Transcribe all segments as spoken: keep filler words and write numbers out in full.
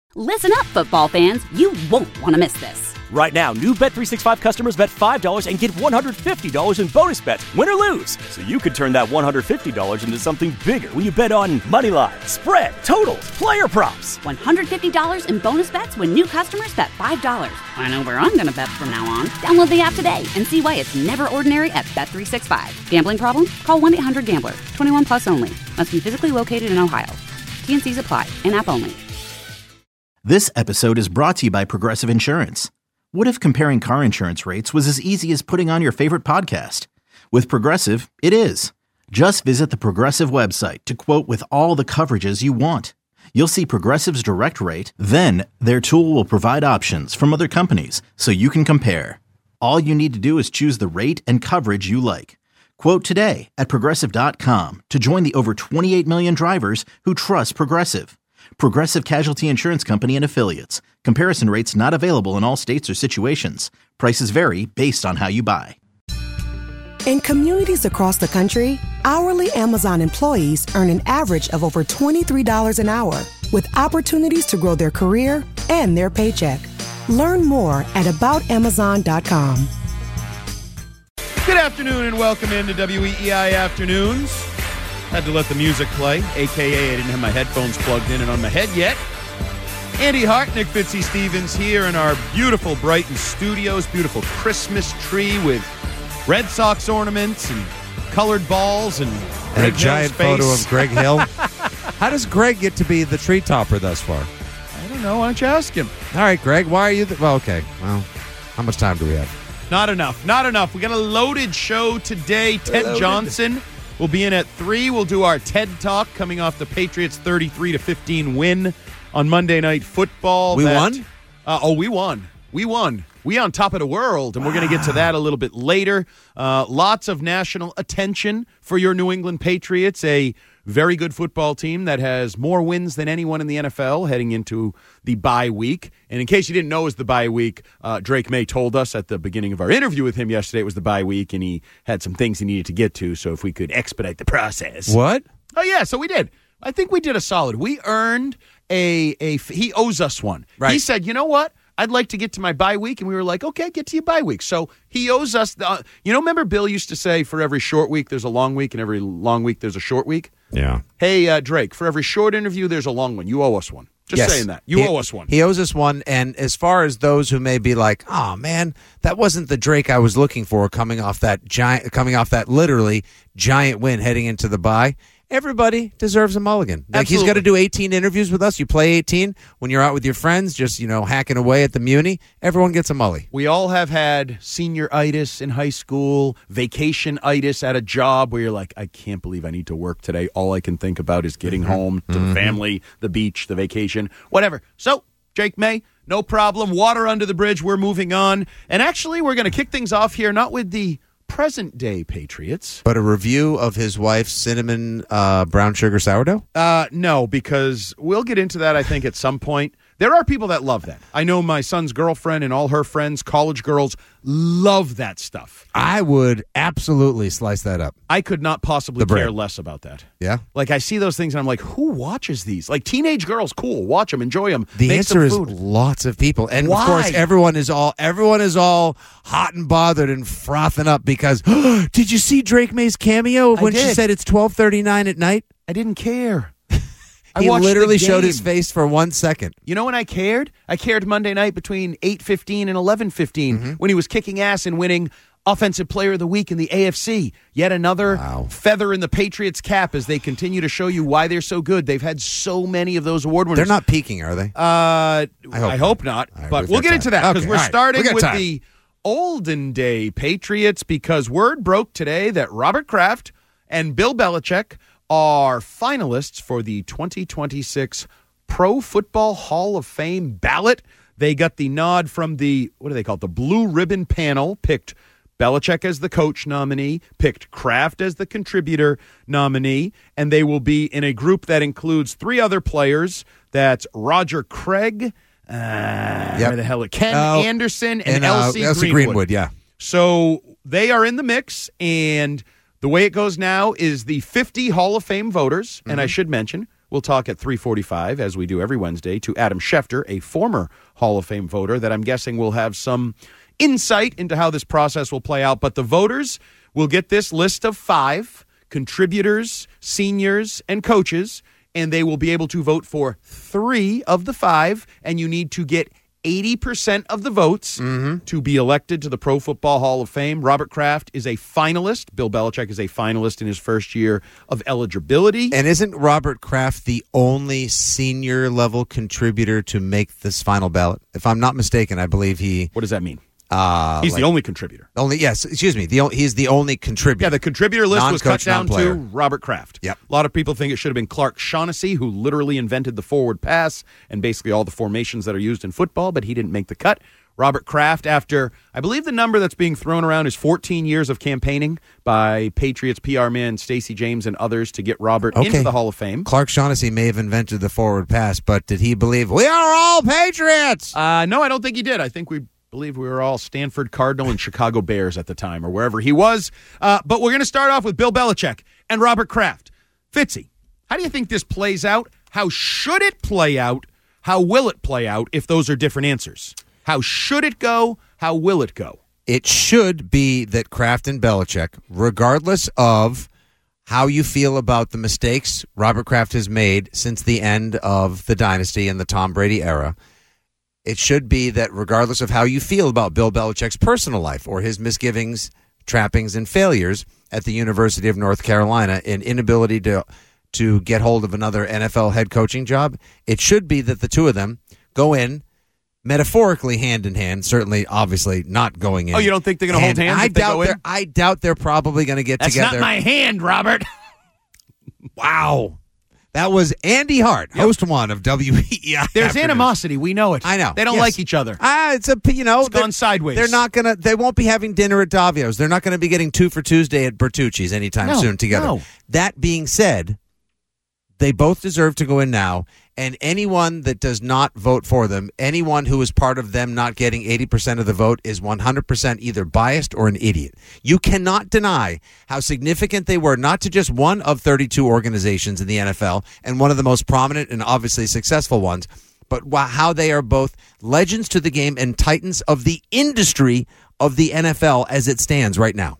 Listen up, football fans. You won't want to miss this. Right now, new Bet three sixty-five customers bet five dollars and get one hundred fifty dollars in bonus bets, win or lose. So you could turn that one hundred fifty dollars into something bigger when you bet on money line, spread, totals, player props. one hundred fifty dollars in bonus bets when new customers bet five dollars. I know where I'm going to bet from now on. Download the app today and see why it's never ordinary at Bet three sixty-five. Gambling problem? Call one eight hundred gambler. twenty-one plus only. Must be physically located in Ohio. T and C's apply. In-app only. This episode is brought to you by Progressive Insurance. What if comparing car insurance rates was as easy as putting on your favorite podcast? With Progressive, it is. Just visit the Progressive website to quote with all the coverages you want. You'll see Progressive's direct rate, then their tool will provide options from other companies so you can compare. All you need to do is choose the rate and coverage you like. Quote today at Progressive dot com to join the over twenty-eight million drivers who trust Progressive. Progressive Casualty Insurance Company and Affiliates. Comparison rates not available in all states or situations. Prices vary based on how you buy. In communities across the country, hourly Amazon employees earn an average of over twenty-three dollars an hour, with opportunities to grow their career and their paycheck. Learn more at about amazon dot com. Good afternoon and welcome into W E E I Afternoons. Had to let the music play, a k a I didn't have my headphones plugged in and on my head yet. Andy Hart, Nick Fitzy Stevens here in our beautiful Brighton studios. Beautiful Christmas tree with Red Sox ornaments and colored balls and, and a giant photo of Greg Hill. How does Greg get to be the tree topper thus far? I don't know. Why don't you ask him? All right, Greg, why are you... Th- well, okay. Well, how much time do we have? Not enough. Not enough. We got a loaded show today. Ted loaded. Johnson will be in at three. We'll do our TED Talk coming off the Patriots' thirty-three to fifteen win on Monday Night Football. We that, won? Uh, oh, we won. We won. We on top of the world, and we're going to get to that a little bit later. Uh, lots of national attention for your New England Patriots, a very good football team that has more wins than anyone in the N F L heading into the bye week. And in case you didn't know it was the bye week, uh, Drake May told us at the beginning of our interview with him yesterday it was the bye week, and he had some things he needed to get to, so if we could expedite the process. What? Oh, yeah, so we did. I think we did a solid. We earned a, a he owes us one. Right. He said, you know what? I'd like to get to my bye week. And we were like, okay, get to your bye week. So he owes us, the, uh, you know, remember Bill used to say for every short week, there's a long week, and every long week, there's a short week? Yeah. Hey, uh, Drake, for every short interview, there's a long one. You owe us one. Just yes. saying that. You he, owe us one. He owes us one. And as far as those who may be like, oh, man, that wasn't the Drake I was looking for coming off that giant, coming off that literally giant win heading into the bye. Everybody deserves a mulligan. Like Absolutely. He's got to do eighteen interviews with us. You play eighteen when you're out with your friends, just, you know, hacking away at the Muni. Everyone gets a mully. We all have had senior-itis in high school, vacation-itis at a job where you're like, I can't believe I need to work today. All I can think about is getting mm-hmm. home to mm-hmm. the family, the beach, the vacation, whatever. So, Jake May, no problem. Water under the bridge. We're moving on. And actually, we're going to kick things off here, not with the present-day Patriots. But a review of his wife's cinnamon uh, brown sugar sourdough? Uh, no, because we'll get into that, I think, at some point. There are people that love that. I know my son's girlfriend and all her friends, college girls, love that stuff. I would absolutely slice that up. I could not possibly care less about that. Yeah? Like, I see those things, and I'm like, who watches these? Like, teenage girls, cool. Watch them, enjoy them. The make answer some is food. lots of people. And, Why? of course, everyone is all everyone is all hot and bothered and frothing up because, oh, did you see Drake May's cameo when she said it's twelve thirty-nine at night? I didn't care. He literally showed his face for one second. You know when I cared? I cared Monday night between eight fifteen and eleven fifteen mm-hmm. when he was kicking ass and winning Offensive Player of the Week in the A F C. Yet another wow. feather in the Patriots' cap as they continue to show you why they're so good. They've had so many of those award winners. They're not peaking, are they? Uh, I hope, I hope not. not. Right, but we'll get time. into that because okay, we're right. starting we with time. the olden day Patriots because word broke today that Robert Kraft and Bill Belichick are finalists for the twenty twenty-six Pro Football Hall of Fame ballot. They got the nod from the, what do they call it, the Blue Ribbon Panel, picked Belichick as the coach nominee, picked Kraft as the contributor nominee, and they will be in a group that includes three other players. That's Roger Craig, uh, yep. where the hell, Ken uh, and, Anderson, and, and uh, L C Greenwood. Greenwood. Yeah. So they are in the mix, and the way it goes now is the fifty Hall of Fame voters, mm-hmm. and I should mention, we'll talk at three forty-five, as we do every Wednesday, to Adam Schefter, a former Hall of Fame voter that I'm guessing will have some insight into how this process will play out. But the voters will get this list of five contributors, seniors, and coaches, and they will be able to vote for three of the five, and you need to get eighty percent of the votes mm-hmm. to be elected to the Pro Football Hall of Fame. Robert Kraft is a finalist. Bill Belichick is a finalist in his first year of eligibility. And isn't Robert Kraft the only senior-level contributor to make this final ballot? If I'm not mistaken, I believe he... What does that mean? Uh, He's like, the only contributor. Only Yes, excuse me. The, he's the only contributor. Yeah, the contributor list was cut down non-player. to Robert Kraft. Yep. A lot of people think it should have been Clark Shaughnessy, who literally invented the forward pass and basically all the formations that are used in football, but he didn't make the cut. Robert Kraft, after, I believe the number that's being thrown around is fourteen years of campaigning by Patriots P R man Stacey James and others to get Robert okay. into the Hall of Fame. Clark Shaughnessy may have invented the forward pass, but did he believe, we are all Patriots? Uh, no, I don't think he did. I think we believe we were all Stanford Cardinal and Chicago Bears at the time, or wherever he was. Uh, but we're going to start off with Bill Belichick and Robert Kraft. Fitzy, how do you think this plays out? How should it play out? How will it play out if those are different answers? How should it go? How will it go? It should be that Kraft and Belichick, regardless of how you feel about the mistakes Robert Kraft has made since the end of the dynasty and the Tom Brady era, it should be that regardless of how you feel about Bill Belichick's personal life or his misgivings, trappings, and failures at the University of North Carolina and inability to to get hold of another N F L head coaching job, it should be that the two of them go in metaphorically hand in hand, certainly obviously not going in. Oh, you don't think they're going to hold hands I if they doubt go in? I doubt they're probably going to get That's together. That's not my hand, Robert. Wow. That was Andy Hart, yep. host one of W E E I. There's Afternoons. animosity. We know it. I know. They don't yes. like each other. Ah, it's a you know it's gone sideways. They're not gonna. They won't be having dinner at Davio's. They're not going to be getting two for Tuesday at Bertucci's anytime no, soon together. No. That being said, they both deserve to go in now. And anyone that does not vote for them, anyone who is part of them not getting eighty percent of the vote is one hundred percent either biased or an idiot. You cannot deny how significant they were, not to just one of thirty-two organizations in the N F L and one of the most prominent and obviously successful ones, but how they are both legends to the game and titans of the industry of the N F L as it stands right now.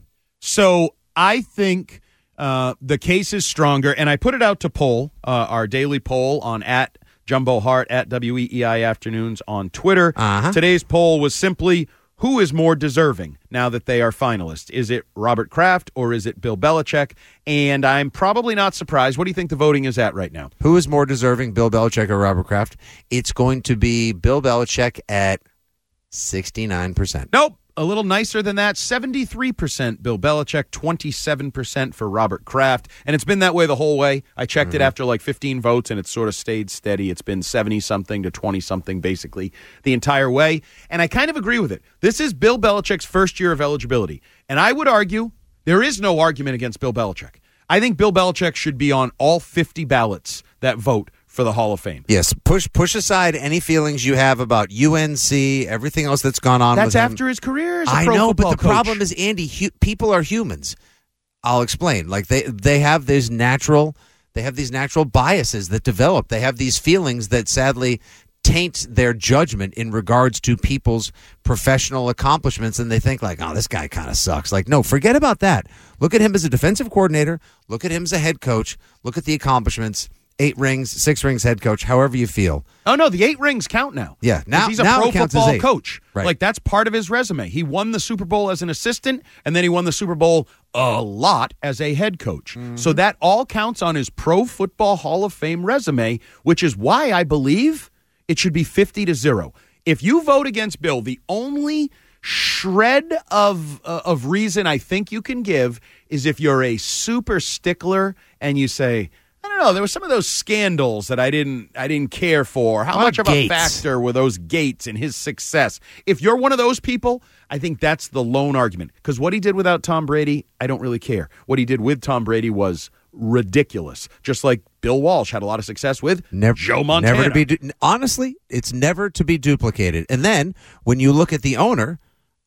So I think... Uh, the case is stronger, and I put it out to poll, uh, our daily poll on at Jumbo Hart, at W E E I Afternoons on Twitter. Uh-huh. Today's poll was simply, who is more deserving now that they are finalists? Is it Robert Kraft or is it Bill Belichick? And I'm probably not surprised. What do you think the voting is at right now? Who is more deserving, Bill Belichick or Robert Kraft? It's going to be Bill Belichick at sixty-nine percent. Nope. A little nicer than that, seventy-three percent Bill Belichick, twenty-seven percent for Robert Kraft. And it's been that way the whole way. I checked mm-hmm. it after like fifteen votes, and it's sort of stayed steady. It's been seventy-something to twenty-something basically the entire way. And I kind of agree with it. This is Bill Belichick's first year of eligibility. And I would argue there is no argument against Bill Belichick. I think Bill Belichick should be on all fifty ballots that vote for the Hall of Fame. Yes, push push aside any feelings you have about U N C, everything else that's gone on that's with him. That's after his career as a I pro know, football but the coach. problem is, Andy, hu- people are humans. I'll explain. Like they they have these natural they have these natural biases that develop. They have these feelings that sadly taint their judgment in regards to people's professional accomplishments, and they think like, oh, this guy kind of sucks. Like, no, forget about that. Look at him as a defensive coordinator. Look at him as a head coach. Look at the accomplishments. Eight rings, six rings head coach, however you feel. Oh, no, the eight rings count now. Yeah, now he's a now pro it counts football as eight. coach. Right. Like, that's part of his resume. He won the Super Bowl as an assistant, and then he won the Super Bowl a lot as a head coach. Mm-hmm. So that all counts on his Pro Football Hall of Fame resume, which is why I believe it should be fifty to zero. If you vote against Bill, the only shred of uh, of reason I think you can give is if you're a super stickler and you say, I don't know, there were some of those scandals that I didn't I didn't care for. How what much of Gates? a factor were those Gates and his success? If you're one of those people, I think that's the lone argument. Because what he did without Tom Brady, I don't really care. What he did with Tom Brady was ridiculous. Just like Bill Walsh had a lot of success with never, Joe Montana. Never to be du- honestly, it's never to be duplicated. And then when you look at the owner,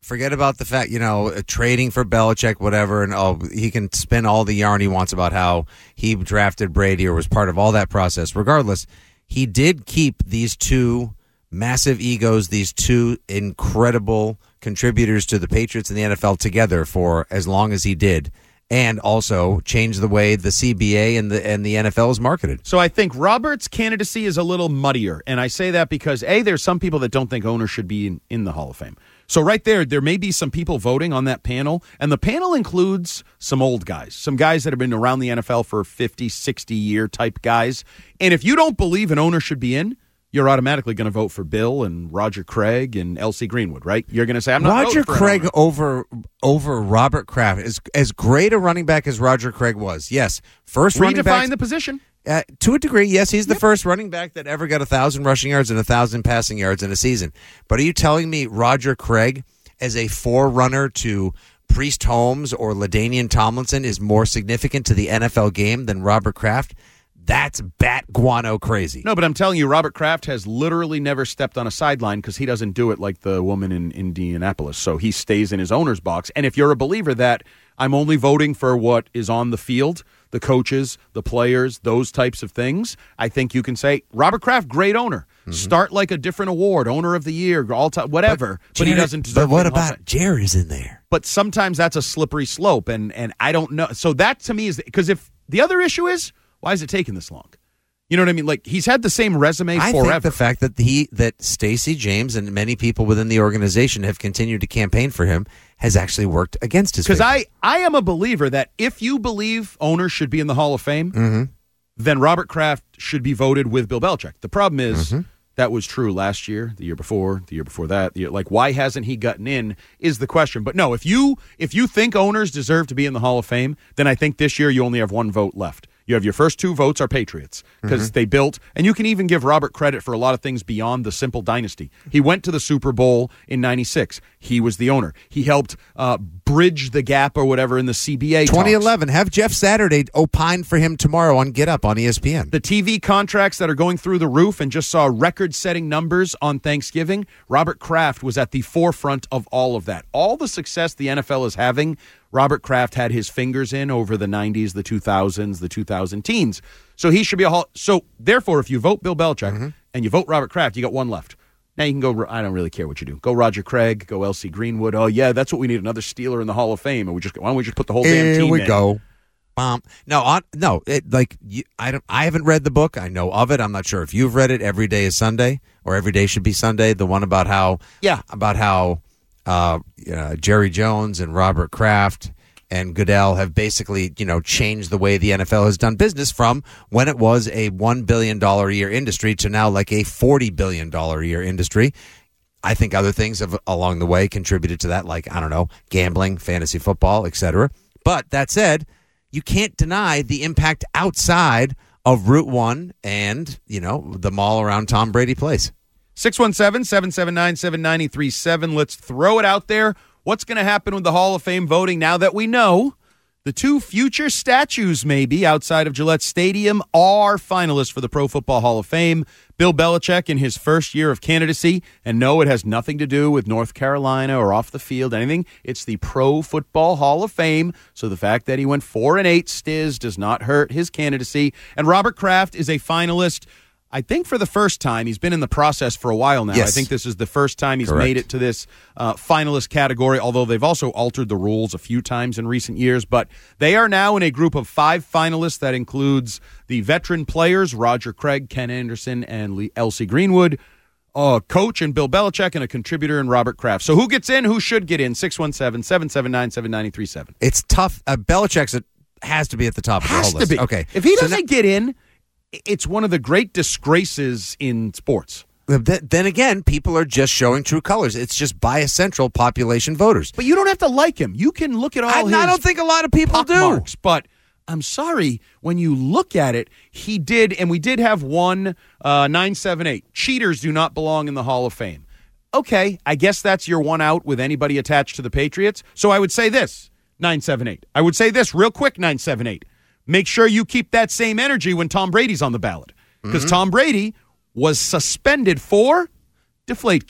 Forget about the fact, you know, uh, trading for Belichick, whatever, and oh, he can spin all the yarn he wants about how he drafted Brady or was part of all that process. Regardless, he did keep these two massive egos, these two incredible contributors to the Patriots and the N F L together for as long as he did, and also change the way the C B A and the and the N F L is marketed. So I think Robert's candidacy is a little muddier, and I say that because, A, there's some people that don't think owners should be in, in the Hall of Fame. So right there, there may be some people voting on that panel, and the panel includes some old guys, some guys that have been around the N F L for fifty, sixty-year type guys. And if you don't believe an owner should be in, you're automatically going to vote for Bill and Roger Craig and L C Greenwood, right? You're going to say, I'm not Roger voting for Craig an owner. over over Robert Kraft. As, as great a running back as Roger Craig was, yes. First running back. Redefine the position. Uh, to a degree, yes, he's the yep. first running back that ever got a thousand rushing yards and a thousand passing yards in a season. But are you telling me Roger Craig, as a forerunner to Priest Holmes or LaDainian Tomlinson, is more significant to the N F L game than Robert Kraft? That's bat guano crazy. No, but I'm telling you, Robert Kraft has literally never stepped on a sideline because he doesn't do it like the woman in Indianapolis. So he stays in his owner's box. And if you're a believer that I'm only voting for what is on the field, the coaches, the players, those types of things, I think you can say, Robert Kraft, great owner. Mm-hmm. Start like a different award, owner of the year, all time, whatever. But, but he doesn't deserve. But what about Jerry's in there? But sometimes that's a slippery slope, and and I don't know. So that to me is because if the other issue is, why is it taking this long? You know what I mean? Like, he's had the same resume I forever. I think the fact that he that Stacey James and many people within the organization have continued to campaign for him has actually worked against his. Because I, I am a believer that if you believe owners should be in the Hall of Fame, mm-hmm. then Robert Kraft should be voted with Bill Belichick. The problem is mm-hmm. that was true last year, the year before, the year before that. The year, like, why hasn't he gotten in is the question. But no, if you if you think owners deserve to be in the Hall of Fame, then I think this year you only have one vote left. You have your first two votes are Patriots because mm-hmm. they built, and you can even give Robert credit for a lot of things beyond the simple dynasty. He went to the Super Bowl in ninety-six. He was the owner. He helped uh, bridge the gap or whatever in the C B A twenty eleven. Talks. Have Jeff Saturday opine for him tomorrow on Get Up on E S P N. The T V contracts that are going through the roof and just saw record-setting numbers on Thanksgiving. Robert Kraft was at the forefront of all of that. All the success the N F L is having, Robert Kraft had his fingers in over the nineties, the two thousands, the two thousand teens. So he should be a hall. So therefore, if you vote Bill Belichick mm-hmm. and you vote Robert Kraft, you got one left. Now you can go, I don't really care what you do. Go Roger Craig, go L C Greenwood. Oh, yeah, that's what we need, another Steeler in the Hall of Fame. And we just, why don't we just put the whole damn Here team we in? go. Um, no, on, no, it, like, you, I, don't, I haven't read the book. I know of it. I'm not sure if you've read it. Every Day is Sunday, or Every Day Should Be Sunday, the one about how, yeah, about how uh, uh, Jerry Jones and Robert Kraft and Goodell have basically, you know, changed the way the N F L has done business from when it was a one billion dollars a year industry to now like a forty billion dollars a year industry. I think other things have along the way contributed to that, like, I don't know, gambling, fantasy football, et cetera. But that said, you can't deny the impact outside of Route one and, you know, the mall around Tom Brady Place. six one seven, seven seven nine, seven nine three seven. Let's throw it out there. What's going to happen with the Hall of Fame voting now that we know the two future statues, maybe, outside of Gillette Stadium are finalists for the Pro Football Hall of Fame? Bill Belichick in his first year of candidacy. And no, it has nothing to do with North Carolina or off the field, anything. It's the Pro Football Hall of Fame. So the fact that he went four and eight stiz does not hurt his candidacy. And Robert Kraft is a finalist, I think, for the first time. He's been in the process for a while now. Yes. I think this is the first time he's Correct. made it to this uh, finalist category, although they've also altered the rules a few times in recent years. But they are now in a group of five finalists that includes the veteran players, Roger Craig, Ken Anderson, and L C Greenwood, a coach and Bill Belichick, and a contributor in Robert Kraft. So who gets in? Who should get in? six one seven, seven seven nine, seven nine three seven. It's tough. Uh, Belichick's it has to be at the top of the Has whole to list. be. Okay. If he So doesn't get in, it's one of the great disgraces in sports. Then again, people are just showing true colors. It's just bias central population voters. But you don't have to like him. You can look at all I, his I don't think a lot of people do. marks, but I'm sorry, when you look at it, he did, and we did have one uh, nine seven eight. Cheaters do not belong in the Hall of Fame. Okay, I guess that's your one out with anybody attached to the Patriots. So I would say this, nine seven eight. I would say this real quick, nine seven eight. Make sure you keep that same energy when Tom Brady's on the ballot. Because mm-hmm. Tom Brady was suspended for Deflategate.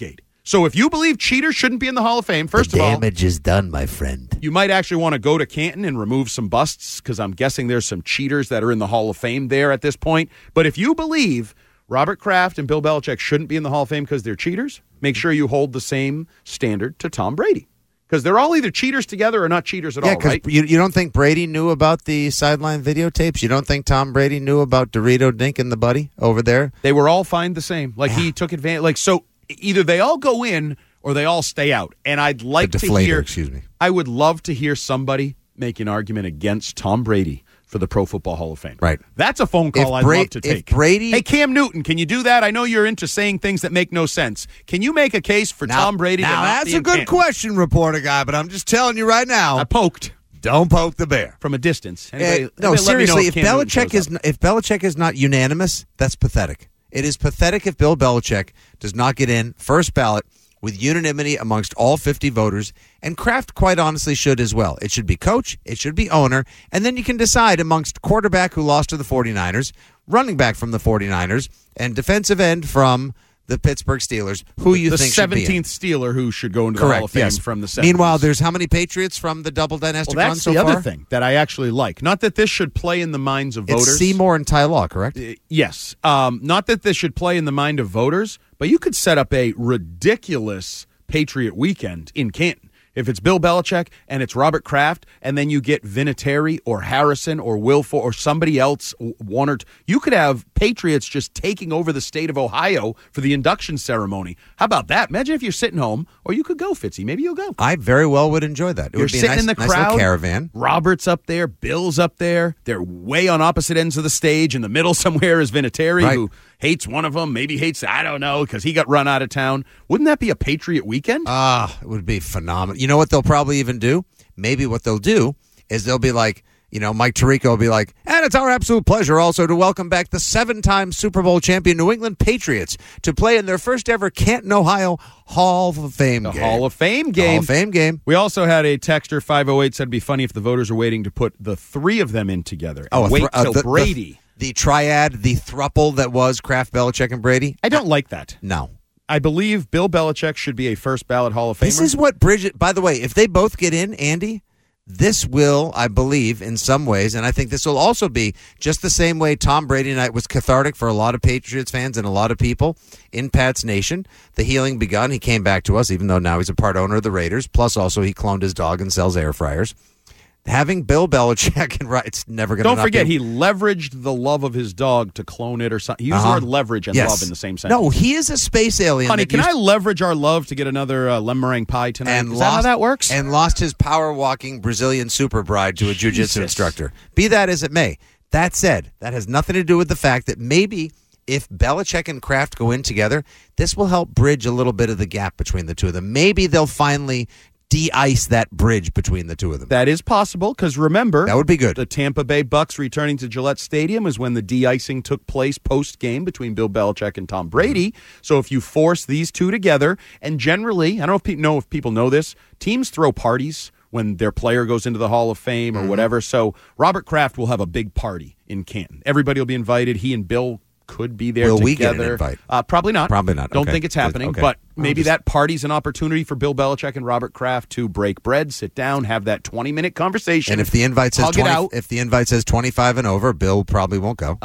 So if you believe cheaters shouldn't be in the Hall of Fame, first the of all, damage is done, my friend. you might actually want to go to Canton and remove some busts because I'm guessing there's some cheaters that are in the Hall of Fame there at this point. But if you believe Robert Kraft and Bill Belichick shouldn't be in the Hall of Fame because they're cheaters, make sure you hold the same standard to Tom Brady. Because they're all either cheaters together or not cheaters at yeah, all, right? You, you don't think Brady knew about the sideline videotapes? You don't think Tom Brady knew about Dorito Dink and the buddy over there? They were all fined the same. Like, yeah. he took advantage. Like, so either they all go in or they all stay out. And I'd like the to deflator, hear. Excuse me. I would love to hear somebody make an argument against Tom Brady for the Pro Football Hall of Fame. Right. That's a phone call If I'd Bra- love to take. If Brady, hey, Cam Newton, can you do that? I know you're into saying things that make no sense. Can you make a case for now, Tom Brady? Now, to not that's be a in good Canton? question, reporter guy, but I'm just telling you right now. I poked. Don't poke the bear. From a distance. Uh, Anybody, no, anybody let me know seriously, if, if Cam Newton Belichick shows is up. n- if Belichick is not unanimous, that's pathetic. It is pathetic if Bill Belichick does not get in first ballot with unanimity amongst all fifty voters, and Kraft quite honestly should as well. It should be coach, it should be owner, and then you can decide amongst quarterback who lost to the 49ers, running back from the 49ers, and defensive end from the Pittsburgh Steelers, who you the think should be in. seventeenth Steeler who should go into Correct, the Hall of Fame yes. from the seventies. Meanwhile, there's how many Patriots from the double dynastic well, run that's so the far? other thing that I actually like. Not that this should play in the minds of It's voters. Seymour and Ty Law, correct? Uh, yes. Um, not that this should play in the mind of voters, but you could set up a ridiculous Patriot weekend in Canton. If it's Bill Belichick and it's Robert Kraft, and then you get Vinatieri or Harrison or Wilford or somebody else, one or two, you could have Patriots just taking over the state of Ohio for the induction ceremony. How about that? Imagine if you're sitting home, or you could go, Fitzy. Maybe you'll go. I very well would enjoy that. It You're would be sitting a nice, in the nice little crowd. caravan. Robert's up there. Bill's up there. They're way on opposite ends of the stage. In the middle somewhere is Vinatieri, Right. who hates one of them. Maybe hates, I don't know, because he got run out of town. Wouldn't that be a Patriot weekend? Ah, it would be phenomenal. You know what they'll probably even do? Maybe what they'll do is they'll be like, you know, Mike Tirico will be like, and it's our absolute pleasure also to welcome back the seven-time Super Bowl champion New England Patriots to play in their first ever Canton, Ohio Hall of Fame the game. Hall of Fame The game. Hall of Fame game. We also had a texter, five oh eight, said it'd be funny if the voters are waiting to put the three of them in together. And a wait thr- uh, till the- the- Brady. The, triad, the thruple that was Kraft, Belichick, and Brady. I don't like that. No. I believe Bill Belichick should be a first ballot Hall of Famer. This is what Bridget, by the way, if they both get in, Andy, this will, I believe, in some ways, and I think this will also be just the same way Tom Brady night was cathartic for a lot of Patriots fans and a lot of people in Pat's Nation. The healing begun. He came back to us, even though now he's a part owner of the Raiders. Plus, also, he cloned his dog and sells air fryers. Having Bill Belichick and right, it's never going to. Don't forget, be. he leveraged the love of his dog to clone it or something. He used Uh-huh. the word leverage and Yes. love in the same sentence. No, he is a space alien. Honey, that can used- I leverage our love to get another uh, lemon meringue pie tonight? And Is lost, that how that works? And lost his power walking Brazilian super bride to a jiu-jitsu Jesus. instructor. Be that as it may. That said, that has nothing to do with the fact that maybe if Belichick and Kraft go in together, this will help bridge a little bit of the gap between the two of them. Maybe they'll finally de-ice that bridge between the two of them. That is possible, because remember, That would be good. the Tampa Bay Bucks returning to Gillette Stadium is when the de-icing took place post-game between Bill Belichick and Tom Brady. Mm-hmm. So if you force these two together, and generally, I don't know if people know if people know this, teams throw parties when their player goes into the Hall of Fame or Mm-hmm. whatever. So Robert Kraft will have a big party in Canton. Everybody will be invited. He and Bill could be there Will together. we get an invite? Uh, probably not. Probably not. Don't Okay. think it's happening, Okay. but I'll maybe just- that party's an opportunity for Bill Belichick and Robert Kraft to break bread, sit down, have that twenty-minute conversation. And if the invite says hug it twenty, out. if the invite says twenty-five and over, Bill probably won't go.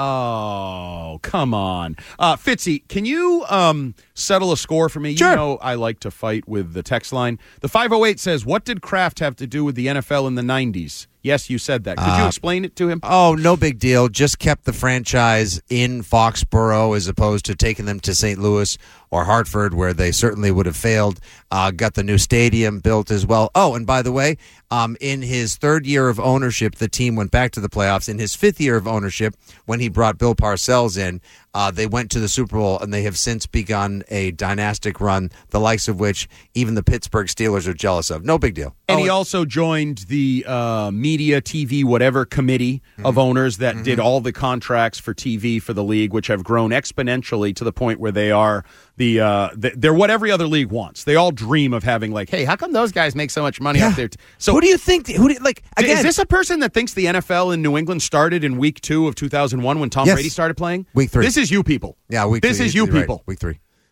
Oh, come on. Uh, Fitzy, can you um, settle a score for me? Sure. You know I like to fight with the text line. The five oh eight says, what did Kraft have to do with the N F L in the nineties? Yes, you said that. Could you Uh, explain it to him? Oh, no big deal. Just kept the franchise in Foxborough as opposed to taking them to Saint Louis or Hartford, where they certainly would have failed. Uh, got the new stadium built as well. Oh, and by the way, um, in his third year of ownership, the team went back to the playoffs. In his fifth year of ownership, when he brought Bill Parcells in, uh, they went to the Super Bowl, and they have since begun a dynastic run, the likes of which even the Pittsburgh Steelers are jealous of. No big deal. And Oh, he also joined the uh, media, T V, whatever committee of owners that did all the contracts for T V for the league, which have grown exponentially to the point where they are the uh, th- they're what every other league wants. They all dream of having like, hey, how come those guys make so much money Yeah. up there? T-? So who do you think? Who do you, like again? is this a person that thinks the N F L in New England started in week two of two thousand one when Tom Yes. Brady started playing? Week three. This is you people. Yeah, week This three. is you You're right. people. Week three.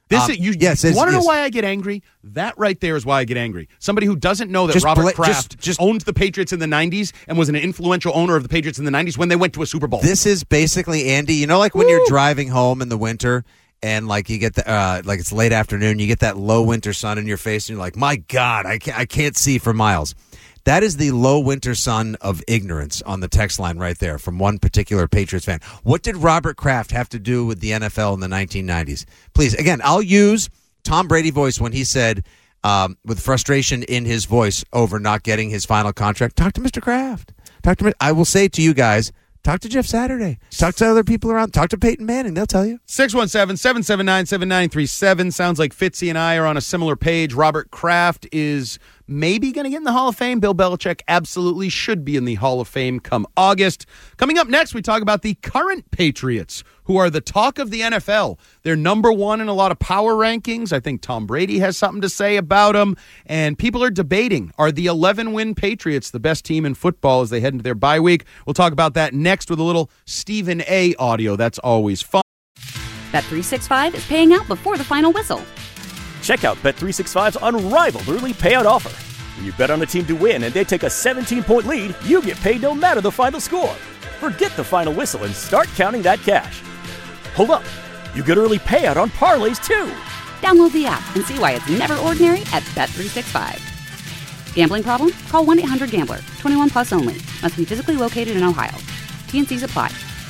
This Um, is, you, yes, you it's- want to know yes. why I get angry? That right there is why I get angry. Somebody who doesn't know that Just Robert bla- Kraft just- just- owned the Patriots in the nineties and was an influential owner of the Patriots in the nineties when they went to a Super Bowl. This is basically, Andy, you know, like when you're driving home in the winter and like you get the, uh, like it's late afternoon, you get that low winter sun in your face and you're like, my God, I can't, I can't see for miles. That is the low winter sun of ignorance on the text line right there from one particular Patriots fan. What did Robert Kraft have to do with the N F L in the nineteen nineties? Please, again, I'll use Tom Brady voice when he said, um, with frustration in his voice over not getting his final contract, talk to Mister Kraft. Talk to me. I will say to you guys, talk to Jeff Saturday. Talk to other people around. Talk to Peyton Manning. They'll tell you. six one seven, seven seven nine, seven nine three seven. Sounds like Fitzy and I are on a similar page. Robert Kraft is maybe going to get in the Hall of Fame. Bill Belichick absolutely should be in the Hall of Fame come August. Coming up next, we talk about the current Patriots, who are the talk of the N F L. They're number one in a lot of power rankings. I think Tom Brady has something to say about them. And people are debating, are the eleven-win Patriots the best team in football as they head into their bye week? We'll talk about that next with a little Stephen A. audio. That's always fun. Bet three sixty-five is paying out before the final whistle. Check out Bet three sixty-five's unrivaled early payout offer. When you bet on a team to win and they take a seventeen-point lead, you get paid no matter the final score. Forget the final whistle and start counting that cash. Hold up. You get early payout on parlays, too. Download the app and see why it's never ordinary at Bet three sixty-five. Gambling problem? Call one eight hundred gambler. twenty-one plus only. Must be physically located in Ohio. T N Cs apply.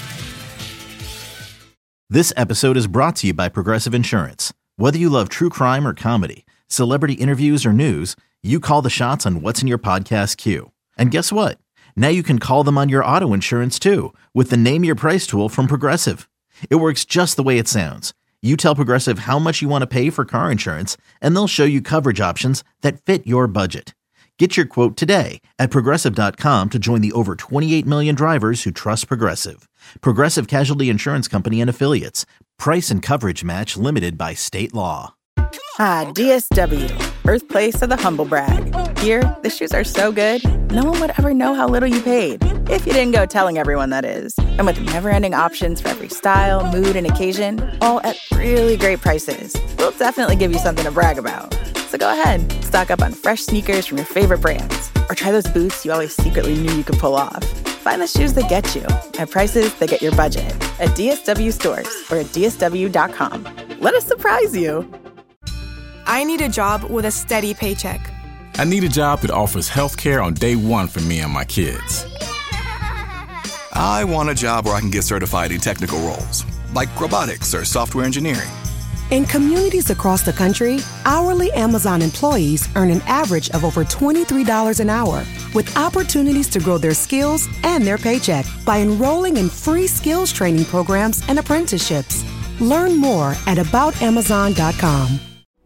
This episode is brought to you by Progressive Insurance. Whether you love true crime or comedy, celebrity interviews or news, you call the shots on what's in your podcast queue. And guess what? Now you can call them on your auto insurance too with the Name Your Price tool from Progressive. It works just the way it sounds. You tell Progressive how much you want to pay for car insurance, and they'll show you coverage options that fit your budget. Get your quote today at Progressive dot com to join the over twenty-eight million drivers who trust Progressive. Progressive Casualty Insurance Company and Affiliates. Price and coverage match limited by state law. Ah, D S W, birthplace of the humble brag. Here, the shoes are so good, no one would ever know how little you paid. If you didn't go telling everyone, that is. And with never-ending options for every style, mood, and occasion, all at really great prices, we'll definitely give you something to brag about. So go ahead, stock up on fresh sneakers from your favorite brands, or try those boots you always secretly knew you could pull off. Find the shoes that get you at prices that get your budget at D S W stores or at D S W dot com. Let us surprise you. I need a job with a steady paycheck. I need a job that offers health care on day one for me and my kids. I want a job where I can get certified in technical roles, like robotics or software engineering. In communities across the country, hourly Amazon employees earn an average of over twenty-three dollars an hour, with opportunities to grow their skills and their paycheck by enrolling in free skills training programs and apprenticeships. Learn more at about amazon dot com.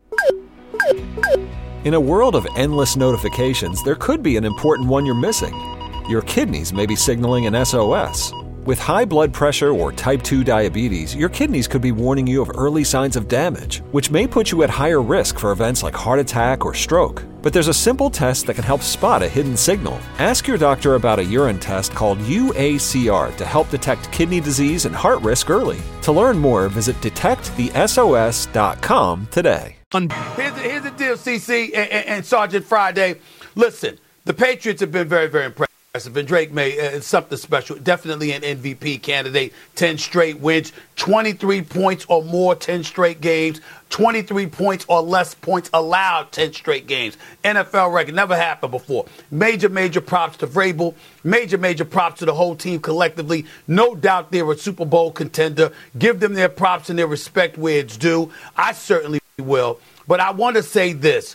In a world of endless notifications, there could be an important one you're missing. Your kidneys may be signaling an S O S. With high blood pressure or type two diabetes, your kidneys could be warning you of early signs of damage, which may put you at higher risk for events like heart attack or stroke. But there's a simple test that can help spot a hidden signal. Ask your doctor about a urine test called U A C R to help detect kidney disease and heart risk early. To learn more, visit detect the S O S dot com today. Here's the, here's the deal, C C and, and, and Sergeant Friday. Listen, the Patriots have been very, very impressive. And Drake May is something special. Definitely an M V P candidate. ten straight wins, twenty-three points or more, ten straight games, twenty-three points or less points allowed, ten straight games. N F L record, never happened before. Major, major props to Vrabel. Major, major props to the whole team collectively. No doubt they're a Super Bowl contender. Give them their props and their respect where it's due. I certainly will. But I want to say this.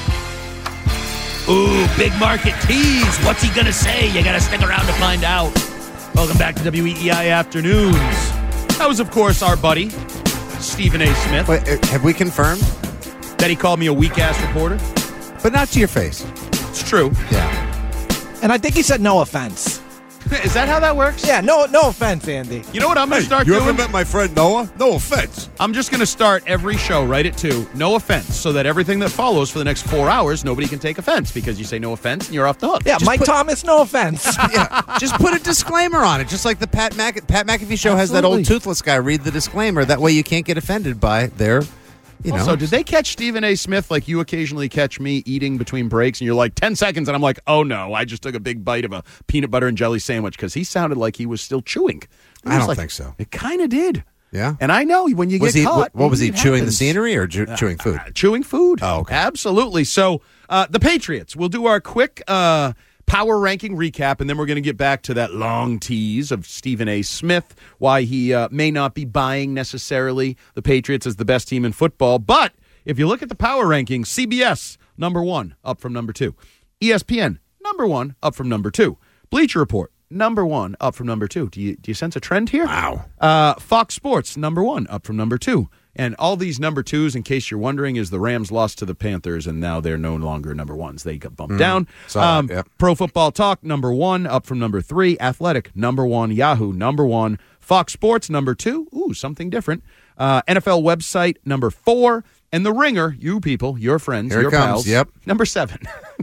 Ooh, big market tease. What's he going to say? You got to stick around to find out. Welcome back to W E E I Afternoons. That was, of course, our buddy, Stephen A. Smith. Wait, have we confirmed that he called me a weak-ass reporter? But not to your face. It's true. Yeah. And I think he said no offense. Is that how that works? Yeah, no no offense, Andy. You know what I'm going to hey, start you doing? You ever met my friend Noah? No offense. I'm just going to start every show right at two, no offense, so that everything that follows for the next four hours, nobody can take offense because you say no offense and you're off the hook. Yeah, Just Mike put, Thomas, no offense. Yeah, just put a disclaimer on it, just like the Pat, Mc, Pat McAfee show has that old toothless guy read the disclaimer. That way you can't get offended by their You know. Also, did they catch Stephen A. Smith like you occasionally catch me eating between breaks and you're like, ten seconds, and I'm like, oh no, I just took a big bite of a peanut butter and jelly sandwich because he sounded like he was still chewing. I don't like, think so. It kind of did. Yeah. And I know when you was get he, caught. What, what was he, it chewing happens. the scenery or ju- Uh, chewing food? Uh, chewing food. Oh, okay. Absolutely. So uh, the Patriots, we'll do our quick uh, power ranking recap, and then we're going to get back to that long tease of Stephen A. Smith, why he uh, may not be buying necessarily the Patriots as the best team in football. But if you look at the power rankings, C B S, number one, up from number two. E S P N, number one, up from number two. Bleacher Report, number one, up from number two. Do you do you sense a trend here? Wow. Uh, Fox Sports, number one, up from number two. And all these number twos, in case you're wondering, is the Rams lost to the Panthers, and now they're no longer number ones. They got bumped Mm, down. saw Um, that, yep. Pro Football Talk, number one, up from number three. Athletic, number one. Yahoo, number one. Fox Sports, number two. Ooh, something different. Uh, N F L website, number four. And The Ringer, you people, your friends, Here it your comes, pals, yep. number seven.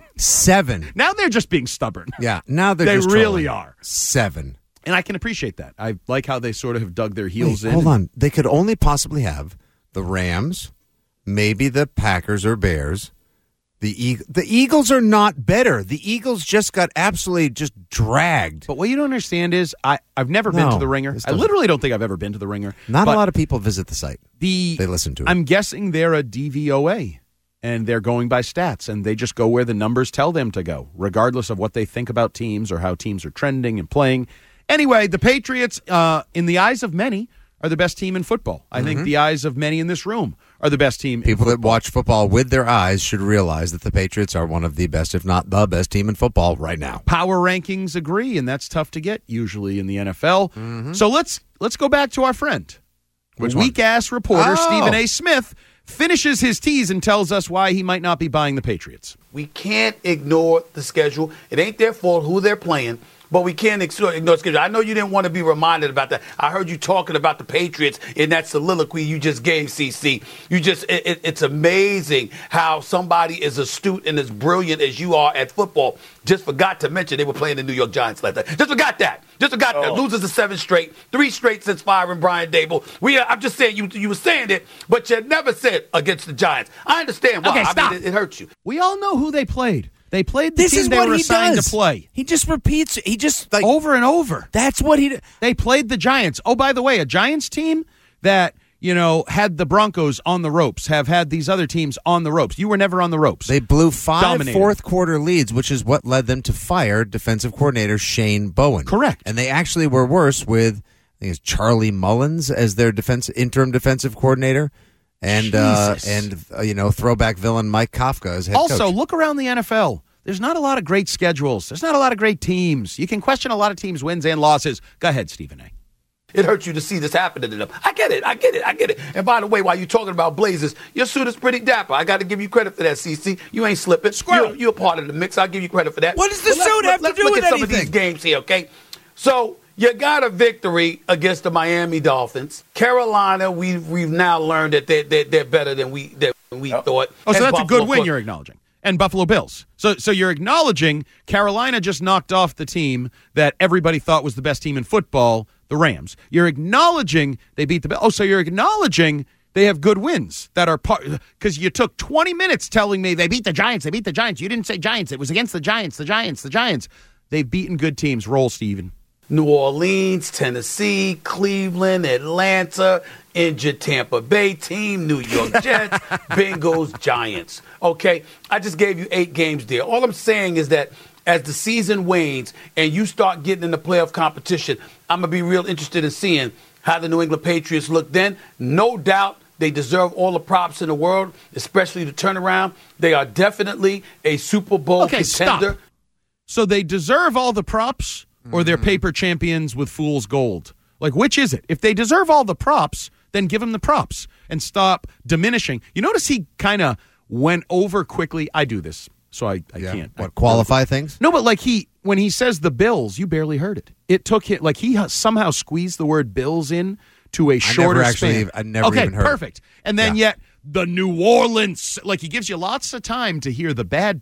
Seven. Now they're just being stubborn. Yeah, now they're They just really trolling. are. Seven. And I can appreciate that. I like how they sort of have dug their heels Wait, in. hold on. They could only possibly have the Rams, maybe the Packers or Bears. The Eag- the Eagles are not better. The Eagles just got absolutely just dragged. But what you don't understand is I, I've never been No, to The Ringer. this I doesn't- literally don't think I've ever been to The Ringer. Not But a lot of people visit the site. The, they listen to it. I'm guessing they're a D V O A, and they're going by stats, and they just go where the numbers tell them to go, regardless of what they think about teams or how teams are trending and playing. Anyway, the Patriots, uh, in the eyes of many, are the best team in football. I think Mhm. the eyes of many in this room are the best team People in that football. watch football with their eyes should realize that the Patriots are one of the best, if not the best team in football right now. Power rankings agree, and that's tough to get usually in the N F L. Mm-hmm. So let's let's go back to our friend. Which one? Weak-ass reporter Oh. Stephen A. Smith finishes his tease and tells us why he might not be buying the Patriots. We can't ignore the schedule. It ain't their fault who they're playing, but we can't ignore the schedule. I know you didn't want to be reminded about that. I heard you talking about the Patriots in that soliloquy you just gave, C C. You just, it, it, it's amazing how somebody as astute and as brilliant as you are at football just forgot to mention they were playing the New York Giants last night. Just forgot that. Just forgot that. Losers of seven straight, three straight since firing Brian Dable. We, I'm just saying, you you were saying it, but you never said against the Giants. I understand why. Okay, I stop. mean, it, it hurts you. We all know who they played. They played the This team is they what were he assigned does. to play. He just repeats. He just like over and over. That's what he. They played the Giants. Oh, by the way, a Giants team that, you know, had the Broncos on the ropes, have had these other teams on the ropes. You were never on the ropes. They blew five Dominated. fourth quarter leads, which is what led them to fire defensive coordinator Shane Bowen. Correct. And they actually were worse with, I think it's Charlie Mullins as their defense interim defensive coordinator, and uh, Jesus. and uh, you know throwback villain Mike Kafka as head Also, coach. look around the N F L. There's not a lot of great schedules. There's not a lot of great teams. You can question a lot of teams' wins and losses. Go ahead, Stephen A. It hurts you to see this happening to them. I get it. I get it. I get it. And by the way, while you're talking about Blazers, your suit is pretty dapper. I got to give you credit for that, C C. You ain't slipping. You're, you're a part of the mix. I'll give you credit for that. What does the But let's- suit have to let's do look with at some of anything? these games here, okay? So you got a victory against the Miami Dolphins. Carolina, we've we've now learned that they they're, they're better than we than we thought. Oh, so And that's a Buffalo, good win of course. you're acknowledging. And Buffalo Bills. So so you're acknowledging Carolina just knocked off the team that everybody thought was the best team in football, the Rams. You're acknowledging they beat the Bills. Oh, so you're acknowledging they have good wins that are part, because you took twenty minutes telling me they beat the Giants, they beat the Giants. You didn't say Giants. It was against the Giants, the Giants, the Giants. They've beaten good teams. Roll, Steven. New Orleans, Tennessee, Cleveland, Atlanta, injured Tampa Bay team, New York Jets, Bengals, Giants. Okay, I just gave you eight games there. All I'm saying is that as the season wanes and you start getting in the playoff competition, I'm going to be real interested in seeing how the New England Patriots look then. No doubt they deserve all the props in the world, especially the turnaround. They are definitely a Super Bowl Okay, contender. stop. So they deserve all the props, or they're paper champions with fool's gold? Like, which is it? If they deserve all the props, then give them the props and stop diminishing. You notice he kind of went over quickly. I do this, so I, I Yeah. can't. What, I- qualify things? No, but like he, when he says the Bills, you barely heard it. It took him, like he somehow squeezed the word Bills in to a shorter never actually- span. I never okay, even heard it. perfect. And then Yeah. yet the New Orleans, like he gives you lots of time to hear the bad team.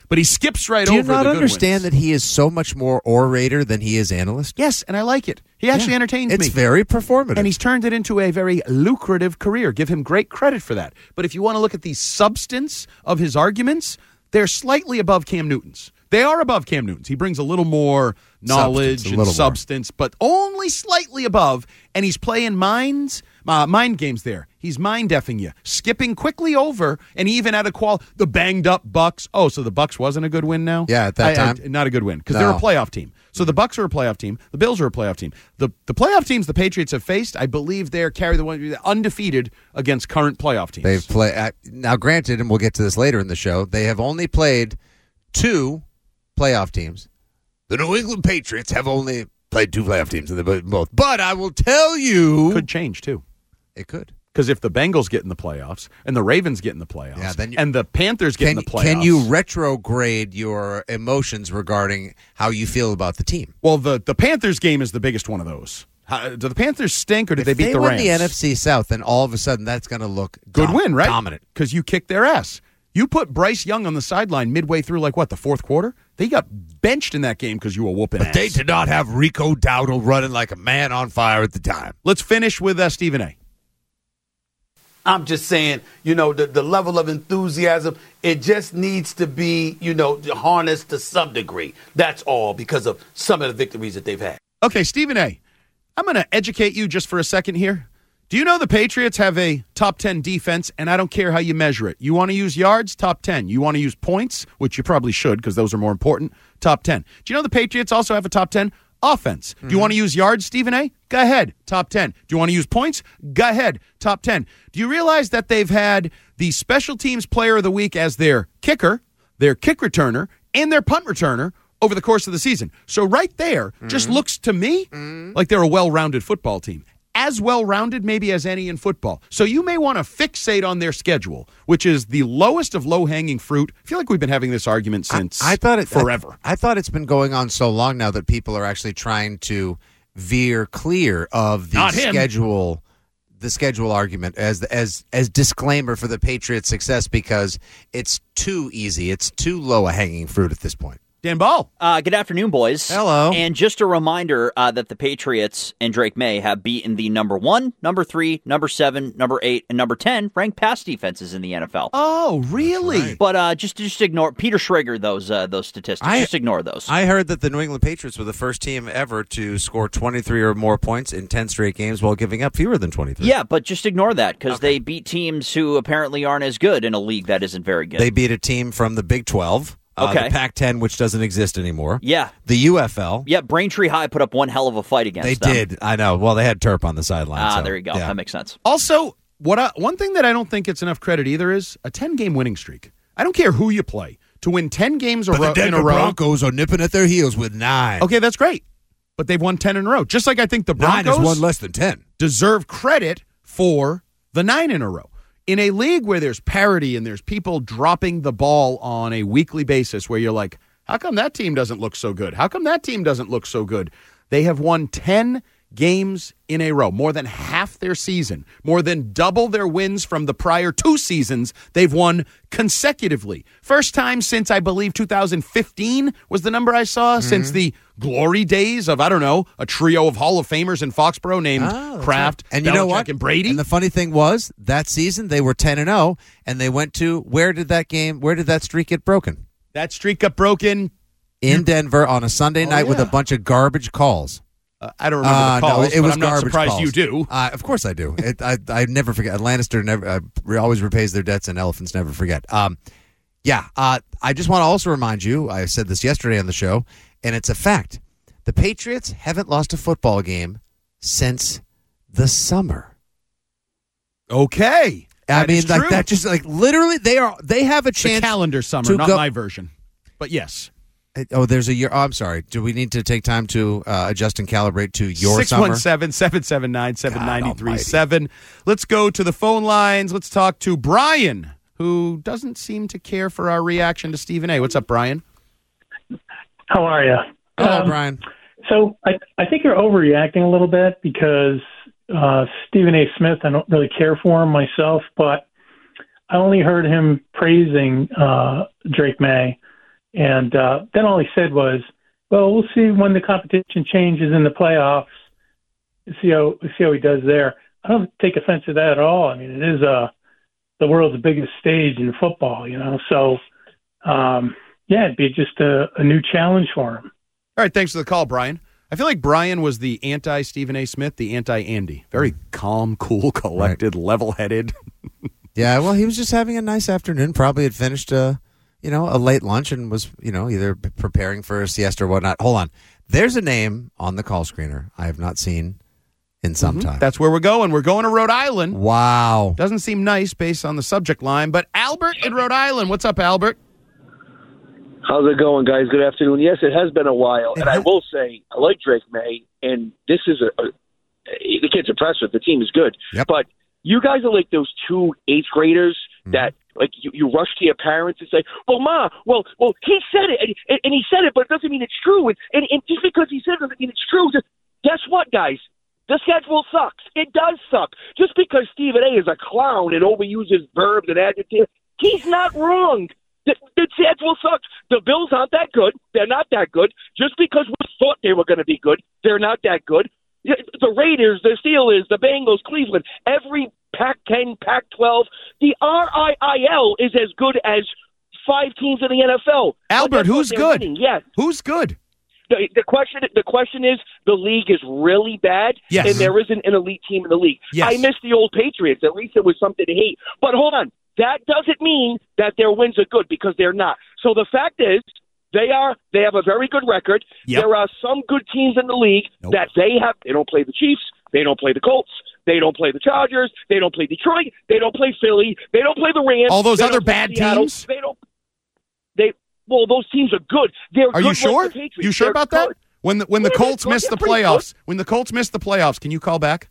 but he skips right Do over you not the good understand wins. that he is so much more orator than he is analyst? Yes, and I like it. He actually Yeah. entertains me. It's very performative. And he's turned it into a very lucrative career. Give him great credit for that. But if you want to look at the substance of his arguments, they're slightly above Cam Newton's. They are above Cam Newton's. He brings a little more knowledge Substance, a and little more. substance, but only slightly above. And he's playing minds, uh, mind games there. He's mind deafing you, skipping quickly over, and he even had a qual the banged up Bucks. Oh, so the Bucks wasn't a good win now? Yeah, at that I- I- time. not a good win because No. they're a playoff team. So the Bucks are a playoff team. The Bills are a playoff team. The the playoff teams the Patriots have faced, I believe they're carry the one undefeated against current playoff teams. They've played uh, now. Granted, and we'll get to this later in the show. They have only played two playoff teams. The New England Patriots have only played two playoff teams, and they both. But I will tell you, could change too. It could. Because if the Bengals get in the playoffs and the Ravens get in the playoffs, Yeah, then you- and the Panthers get Can, in the playoffs, can you retrograde your emotions regarding how you feel about the team? Well, the, the Panthers game is the biggest one of those. How, do the Panthers stink, or did If they beat they the win Rams? the N F C South, then all of a sudden that's going to look Good dom- win, right? Dominant. Because you kicked their ass. You put Bryce Young on the sideline midway through, like what, the fourth quarter? They got benched in that game because you were whooping But ass. they did not have Rico Dowdle running like a man on fire at the time. Let's finish with uh, Stephen A. I'm just saying, you know, the, the level of enthusiasm, it just needs to be, you know, harnessed to some degree. That's all because of some of the victories that they've had. Okay, Stephen A., I'm going to educate you just for a second here. Do you know the Patriots have a top ten defense, and I don't care how you measure it. You want to use yards? Top ten. You want to use points, which you probably should because those are more important? Top ten. Do you know the Patriots also have a top ten offense? Mm-hmm. Do you want to use yards, Stephen A.? Go ahead. Top ten. Do you want to use points? Go ahead. Top ten. Do you realize that they've had the special teams player of the week as their kicker, their kick returner, and their punt returner over the course of the season? So right there mm-hmm. just looks to me mm-hmm. like they're a well-rounded football team. As well-rounded maybe as any in football. So you may want to fixate on their schedule, which is the lowest of low-hanging fruit. I feel like we've been having this argument since I, I thought it, forever. I, I thought it's been going on so long now that people are actually trying to veer clear of the Not him. schedule the schedule argument as as as disclaimer for the Patriots' success because it's too easy. It's too low a hanging fruit at this point. Dan Ball. Uh, good afternoon, boys. Hello. And just a reminder uh, that the Patriots and Drake May have beaten the number one, number three, number seven, number eight, and number ten ranked pass defenses in the N F L. Oh, really? Right. But uh, just just ignore Peter Schrager those uh, those statistics. I, just ignore those. I heard that the New England Patriots were the first team ever to score twenty-three or more points in ten straight games while giving up fewer than twenty-three. Yeah, but just ignore that because Okay. they beat teams who apparently aren't as good in a league that isn't very good. They beat a team from the Big twelve. Uh, Okay. the Pac ten, which doesn't exist anymore. Yeah. The U F L. Yeah, Braintree High put up one hell of a fight against They them. did. I know. Well, they had Turp on the sideline. Ah, so, there you go. yeah. That makes sense. Also, what I, one thing that I don't think gets enough credit either is a ten-game winning streak. I don't care who you play. To win ten games a But ro- the in a Denver row. Broncos are nipping at their heels with nine. Okay, that's great. But they've won ten in a row. Just like I think the Nine Broncos is one less than ten. deserve credit for the nine in a row. In a league where there's parity and there's people dropping the ball on a weekly basis where you're like, how come that team doesn't look so good? How come that team doesn't look so good? They have won ten games in a row, more than half their season, more than double their wins from the prior two seasons they've won consecutively. First time since, I believe, two thousand fifteen was the number I saw, mm-hmm. since the glory days of, I don't know, a trio of Hall of Famers in Foxborough named Oh, Kraft, right. And you know Belichick, what? and Brady. And the funny thing was, that season they were ten and oh, and they went to where did that game? Where did that streak get broken? That streak got broken in Denver on a Sunday oh, night yeah. with a bunch of garbage calls. Uh, I don't remember uh, the calls, no, it but was I'm not garbage surprised calls. you do. Uh, of course I do. It, I I never forget. Lannister never uh, always repays their debts, and elephants never forget. Um, yeah. Uh, I just want to also remind you. I said this yesterday on the show, and it's a fact. The Patriots haven't lost a football game since the summer. Okay. I That mean, is like true. that. Just like literally, they are. They have a chance. The calendar summer, to not go- my version. But yes. Oh, there's a year. Oh, I'm sorry. Do we need to take time to uh, adjust and calibrate to your six summer? one seven, seven seven nine, seven nine three seven. Let's go to the phone lines. Let's talk to Brian, who doesn't seem to care for our reaction to Stephen A. What's up, Brian? How are you? Hello, Um, Brian. So I, I think you're overreacting a little bit because uh, Stephen A. Smith, I don't really care for him myself, but I only heard him praising uh, Drake May. And uh, then all he said was, well, we'll see when the competition changes in the playoffs, see how see how he does there. I don't take offense to that at all. I mean, it is uh, the world's biggest stage in football, you know. So, um, yeah, it'd be just a, a new challenge for him. All right, thanks for the call, Brian. I feel like Brian was the anti-Stephen A. Smith, the anti-Andy. Very calm, cool, collected, right. level-headed. Yeah, well, he was just having a nice afternoon. Probably had finished a, you know, a late lunch and was, you know, either preparing for a siesta or whatnot. Hold on. There's a name on the call screener I have not seen in some mm-hmm. time. That's where we're going. We're going to Rhode Island. Wow. Doesn't seem nice based on the subject line, but Albert in Rhode Island. What's up, Albert? How's it going, guys? Good afternoon. Yes, it has been a while, and I will say I like Drake May, and this is a, a the kid's impressive. The team is good, yep. but you guys are like those two eighth graders mm-hmm. that like you, you rush to your parents and say, "Well, Ma, well, well, he said it, and, and he said it, but it doesn't mean it's true." And, and, and just because he said it doesn't mean it's true. Just, guess what, guys? The schedule sucks. It does suck. Just because Stephen A. is a clown and overuses verbs and adjectives, he's not wrong. The, the schedule sucks. The Bills aren't that good. They're not that good. Just because we thought they were going to be good, they're not that good. The Raiders, the Steelers, the Bengals, Cleveland, every Pac ten, Pac twelve, the R I I L is as good as five teams in the N F L. Albert, who's good? Winning. Yes. Who's good? The, the question the question is, the league is really bad, yes. and there isn't an elite team in the league. Yes. I miss the old Patriots. At least it was something to hate. But hold on. That doesn't mean that their wins are good, because they're not. So the fact is, they are they have a very good record. Yep. There are some good teams in the league nope. that they have. They don't play the Chiefs. They don't play the Colts. They don't play the Chargers. They don't play Detroit. They don't play Philly. They don't play the Rams. All those they other bad teams? They don't. They well, those teams are good. They're are good you sure? Like the Patriots. You sure They're about good. that? When the when the Well, Colts they're missed the pretty playoffs, good. when the Colts missed the playoffs, can you call back?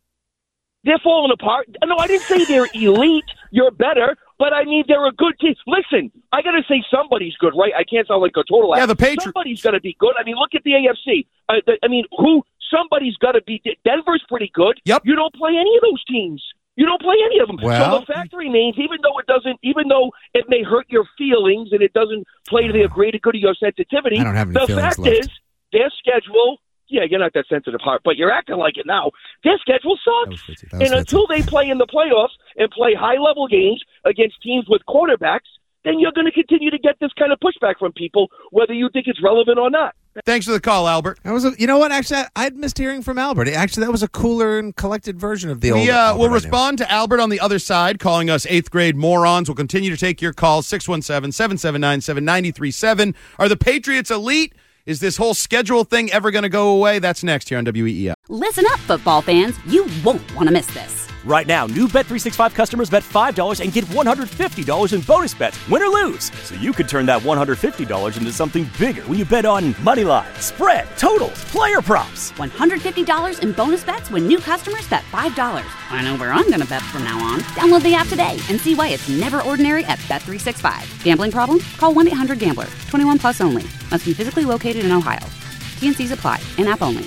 They're falling apart. No, I didn't say they're elite. You're better, but I mean they're a good team. Listen, I got to say somebody's good, right? I can't sound like a total. Yeah, the Patriots. Somebody's got to be good. I mean, look at the A F C. Uh, the, I mean, who? Somebody's got to be. Denver's pretty good. Yep. You don't play any of those teams. You don't play any of them. Well, so the fact remains, even though it doesn't, even though it may hurt your feelings and it doesn't play to the greater good of your sensitivity, I don't have any the feelings fact left. is their schedule. Yeah, you're not that sensitive, Hart, but you're acting like it now. Their schedule sucks. And until they play in the playoffs and play high-level games against teams with quarterbacks, then you're going to continue to get this kind of pushback from people, whether you think it's relevant or not. Thanks for the call, Albert. That was a, you know what? Actually, I, I'd missed hearing from Albert. Actually, that was a cooler and collected version of the old. We uh, Albert will I respond to Albert on the other side, calling us eighth grade morons. We'll continue to take your calls, six one seven, seven seven nine, seven nine three seven. Are the Patriots elite? Is this whole schedule thing ever going to go away? That's next here on W E E I. Listen up, football fans. You won't want to miss this. Right now, new Bet three sixty-five customers bet five dollars and get one hundred fifty dollars in bonus bets, win or lose. So you could turn that one hundred fifty dollars into something bigger when you bet on money line, spread, totals, player props. one hundred fifty dollars in bonus bets when new customers bet five dollars. I know where I'm going to bet from now on. Download the app today and see why it's never ordinary at Bet three sixty-five. Gambling problem? Call one eight hundred gambler. twenty-one plus only. Must be physically located in Ohio. T and C's apply. In-app only.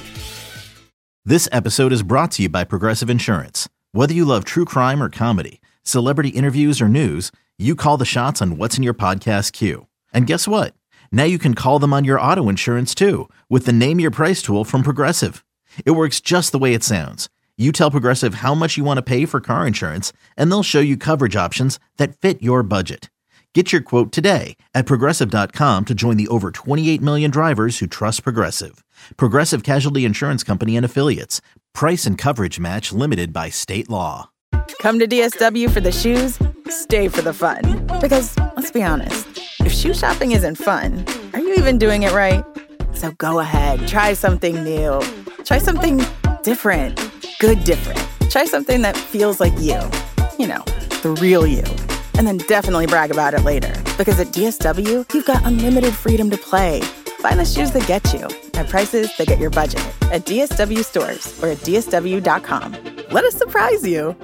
This episode is brought to you by Progressive Insurance. Whether you love true crime or comedy, celebrity interviews or news, you call the shots on what's in your podcast queue. And guess what? Now you can call them on your auto insurance too with the Name Your Price tool from Progressive. It works just the way it sounds. You tell Progressive how much you want to pay for car insurance, and they'll show you coverage options that fit your budget. Get your quote today at Progressive dot com to join the over twenty-eight million drivers who trust Progressive. Progressive Casualty Insurance Company and Affiliates. Price and coverage match limited by state law. Come to D S W for the shoes, stay for the fun. Because, let's be honest, if shoe shopping isn't fun, are you even doing it right? So go ahead, try something new. Try something different. Good different. Try something that feels like you. You know, the real you. And then definitely brag about it later. Because at D S W, you've got unlimited freedom to play. Find the shoes that get you at prices that get your budget at D S W stores or at D S W dot com. Let us surprise you.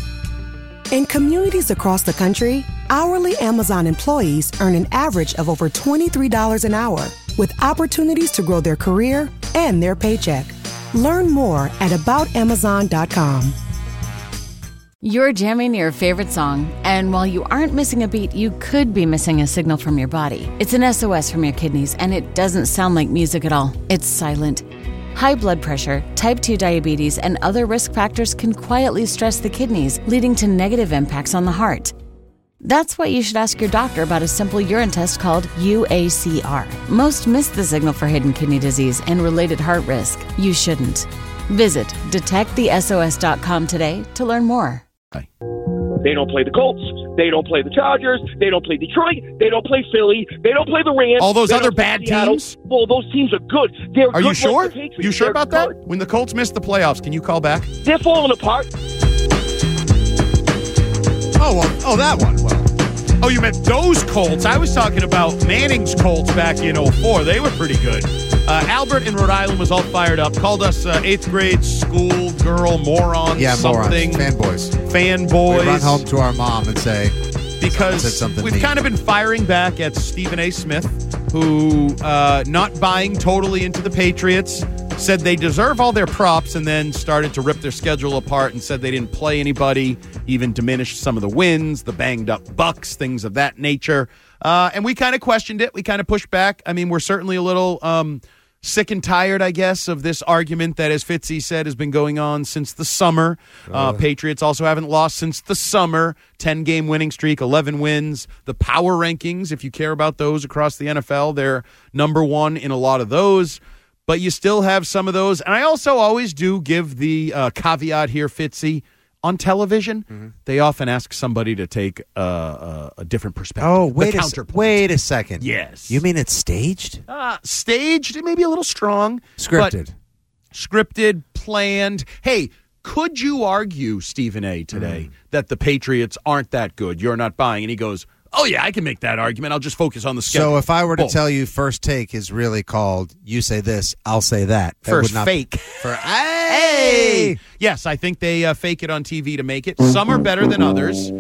In communities across the country, hourly Amazon employees earn an average of over twenty-three dollars an hour, with opportunities to grow their career and their paycheck. Learn more at about amazon dot com. You're jamming your favorite song, and while you aren't missing a beat, you could be missing a signal from your body. It's an S O S from your kidneys, and it doesn't sound like music at all. It's silent. High blood pressure, type two diabetes, and other risk factors can quietly stress the kidneys, leading to negative impacts on the heart. That's why you should ask your doctor about a simple urine test called U A C R. Most miss the signal for hidden kidney disease and related heart risk. You shouldn't. Visit detect the S O S dot com today to learn more. They don't play the Colts. They don't play the Chargers. They don't play Detroit. They don't play Philly. They don't play the Rams. All those they other don't play bad Seattle. teams? Well, those teams are good. They're Are good you like sure? the Patriots. You sure They're about good. that? When the Colts missed the playoffs, can you call back? They're falling apart. Oh, well, oh, that one. Well. Oh, you meant those Colts. I was talking about Manning's Colts back in oh four. They were pretty good. Uh, Albert in Rhode Island was all fired up. Called us uh, eighth grade school girl morons. Yeah, something. morons. Fanboys. Fanboys. We run home to our mom and say, because said something we've mean. kind of been firing back at Stephen A. Smith, who uh, not buying totally into the Patriots, said they deserve all their props, and then started to rip their schedule apart and said they didn't play anybody, even diminished some of the wins, the banged up Bucks, things of that nature. Uh, and we kind of questioned it. We kind of pushed back. I mean, we're certainly a little um, sick and tired, I guess, of this argument that, as Fitzy said, has been going on since the summer. Uh, Patriots also haven't lost since the summer. ten-game winning streak, eleven wins. The power rankings, if you care about those across the N F L, they're number one in a lot of those. But you still have some of those. And I also always do give the uh, caveat here, Fitzy. On television, mm-hmm. they often ask somebody to take uh, uh, a different perspective. Oh, wait the a, counterpoint. wait a second. Yes. You mean it's staged? Uh, staged, maybe a little strong. Scripted. Scripted, planned. Hey, could you argue, Stephen A., today, mm. that the Patriots aren't that good? You're not buying. And he goes, oh, yeah, I can make that argument. I'll just focus on the schedule. So if I were to Boom. tell you First Take is really called, you say this, I'll say that. that First would not fake. For, hey! Yes, I think they uh, fake it on T V to make it. Some are better than others.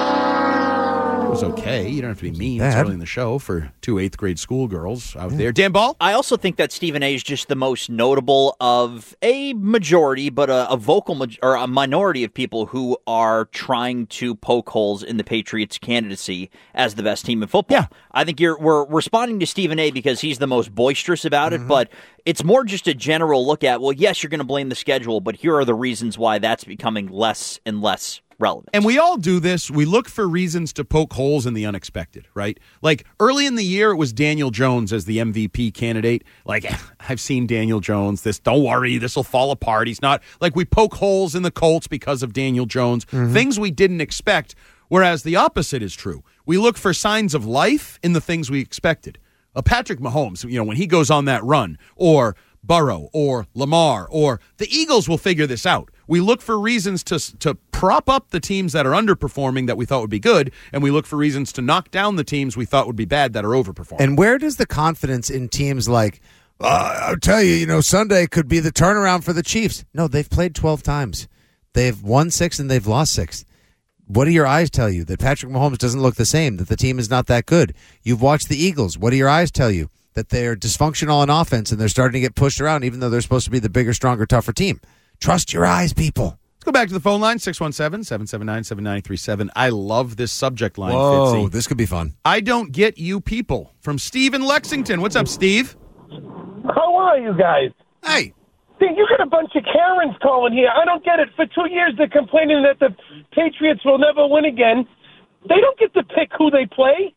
It was okay. You don't have to be mean. It's Dad. early in the show for two eighth grade schoolgirls out there. Dan Ball? I also think that Stephen A. is just the most notable of a majority, but a, a vocal ma- or a minority of people who are trying to poke holes in the Patriots' candidacy as the best team in football. Yeah. I think you're we're responding to Stephen A. because he's the most boisterous about Mm-hmm. it, but it's more just a general look at, well, yes, you're going to blame the schedule, but here are the reasons why that's becoming less and less relevant. And we all do this. We look for reasons to poke holes in the unexpected, right? Like early in the year, it was Daniel Jones as the M V P candidate. Like, I've seen Daniel Jones. This, don't worry, this will fall apart. He's not like we poke holes in the Colts because of Daniel Jones. Mm-hmm. Things we didn't expect. Whereas the opposite is true. We look for signs of life in the things we expected. Uh, Patrick Mahomes, you know, when he goes on that run, or Burrow, or Lamar, or the Eagles will figure this out. We look for reasons to to prop up the teams that are underperforming that we thought would be good, and we look for reasons to knock down the teams we thought would be bad that are overperforming. And where does the confidence in teams like, uh, I'll tell you, you know, Sunday could be the turnaround for the Chiefs? No, they've played twelve times. They've won six and they've lost six. What do your eyes tell you? That Patrick Mahomes doesn't look the same, that the team is not that good. You've watched the Eagles. What do your eyes tell you? That they're dysfunctional on offense and they're starting to get pushed around even though they're supposed to be the bigger, stronger, tougher team. Trust your eyes, people. Let's go back to the phone line, six one seven, seven seven nine, seven nine three seven. I love this subject line, Whoa, Fitzy. this could be fun. I don't get you people. From Steve in Lexington. What's up, Steve? How are you guys? Hey. See, you got a bunch of Karens calling here. I don't get it. For two years, they're complaining that the Patriots will never win again. They don't get to pick who they play.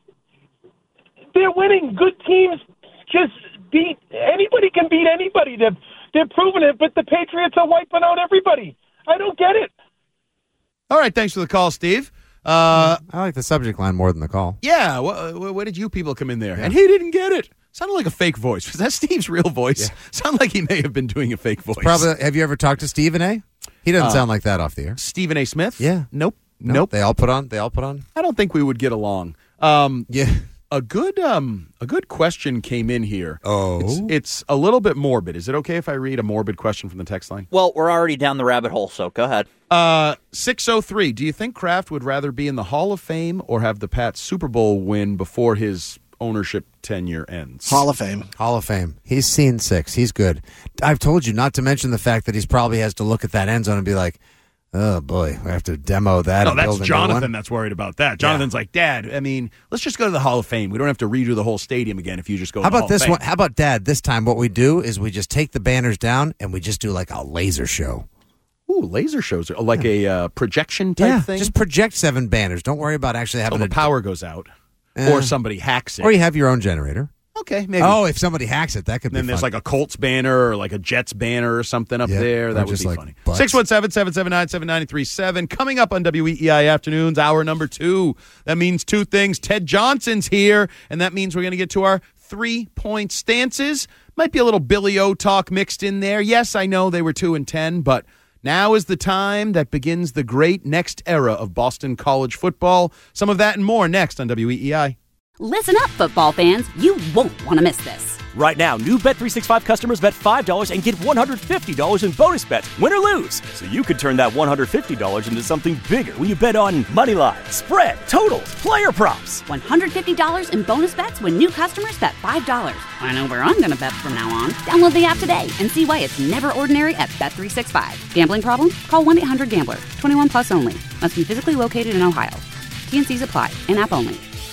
They're winning. Good teams just beat anybody can beat anybody. They're, they're proving it, but the Patriots are wiping out everybody. I don't get it. All right, thanks for the call, Steve. Uh, I like the subject line more than the call. Yeah, wh- where did you people come in there? Yeah. And he didn't get it. Sounded like a fake voice. Was that Steve's real voice? Yeah. Sounded like he may have been doing a fake voice. Probably. Have you ever talked to Stephen A? He doesn't uh, sound like that off the air. Stephen A. Smith? Yeah. Nope. Nope. Nope. They all put on. They all put on. I don't think we would get along. Um, yeah. A good um a good question came in here. Oh. It's, it's a little bit morbid. Is it okay if I read a morbid question from the text line? Well, we're already down the rabbit hole, so go ahead. Uh, six oh three. Do you think Kraft would rather be in the Hall of Fame or have the Pats Super Bowl win before his ownership tenure ends? Hall of Fame. Hall of Fame. He's seen six. He's good. I've told you not to mention the fact that he's probably has to look at that end zone and be like, Oh, boy. We have to demo that. No, and that's build a new Jonathan one. that's worried about that. Jonathan's like, Dad, I mean, let's just go to the Hall of Fame. We don't have to redo the whole stadium again if you just go How to the about Hall this of Fame. one? How about, Dad, this time what we do is we just take the banners down and we just do like a laser show. Ooh, laser shows. Are like a uh, projection type yeah, thing? just project seven banners. Don't worry about actually having Till a the power goes out. Eh. Or somebody hacks it. Or you have your own generator. Okay, maybe. Oh, if somebody hacks it, that could And then be there's fun. like a Colts banner or like a Jets banner or something up Yeah, there. or That would just be like funny. butts. six one seven, seven seven nine, seven nine three seven. Coming up on W E E I Afternoons, hour number two. That means two things. Ted Johnson's here, and that means we're going to get to our three-point stances. Might be a little Billy O talk mixed in there. Yes, I know they were two and ten, but now is the time that begins the great next era of Boston College football. Some of that and more next on W E E I. Listen up, football fans. You won't want to miss this. Right now, new Bet three sixty-five customers bet five dollars and get one hundred fifty dollars in bonus bets, win or lose. So you could turn that one hundred fifty dollars into something bigger when you bet on money line, spread, totals, player props. one hundred fifty dollars in bonus bets when new customers bet five dollars. I know where I'm going to bet from now on. Download the app today and see why it's never ordinary at Bet three sixty-five. Gambling problem? Call one eight hundred gambler. twenty-one plus only. Must be physically located in Ohio. T N Cs apply. In-app only.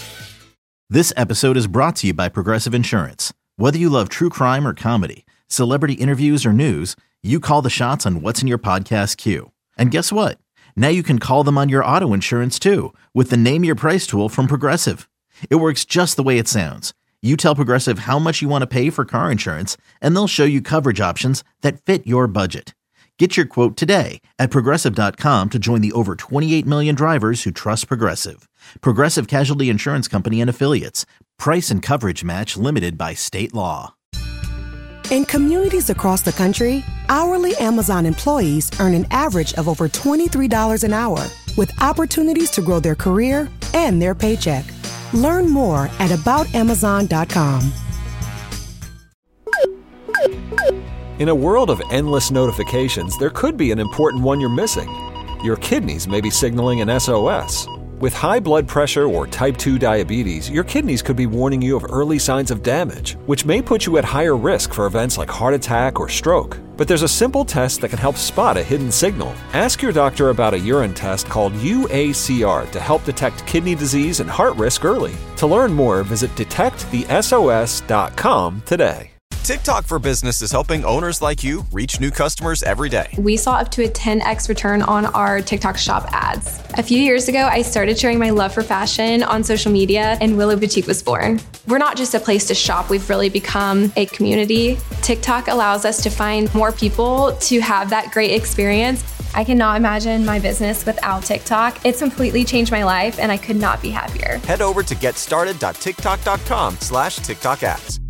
This episode is brought to you by Progressive Insurance. Whether you love true crime or comedy, celebrity interviews or news, you call the shots on what's in your podcast queue. And guess what? Now you can call them on your auto insurance too with the Name Your Price tool from Progressive. It works just the way it sounds. You tell Progressive how much you want to pay for car insurance, and they'll show you coverage options that fit your budget. Get your quote today at Progressive dot com to join the over twenty-eight million drivers who trust Progressive. Progressive Casualty Insurance Company and Affiliates. Price and coverage match limited by state law. In communities across the country, hourly Amazon employees earn an average of over twenty-three dollars an hour, with opportunities to grow their career and their paycheck. Learn more at about amazon dot com. In a world of endless notifications, there could be an important one you're missing. Your kidneys may be signaling an S O S. With high blood pressure or type two diabetes, your kidneys could be warning you of early signs of damage, which may put you at higher risk for events like heart attack or stroke. But there's a simple test that can help spot a hidden signal. Ask your doctor about a urine test called U A C R to help detect kidney disease and heart risk early. To learn more, visit detect the S O S dot com today. TikTok for Business is helping owners like you reach new customers every day. We saw up to a ten x return on our TikTok shop ads. A few years ago, I started sharing my love for fashion on social media, and Willow Boutique was born. We're not just a place to shop, we've really become a community. TikTok allows us to find more people to have that great experience. I cannot imagine my business without TikTok. It's completely changed my life, and I could not be happier. Head over to getstarted dot tiktok dot com slash TikTok ads.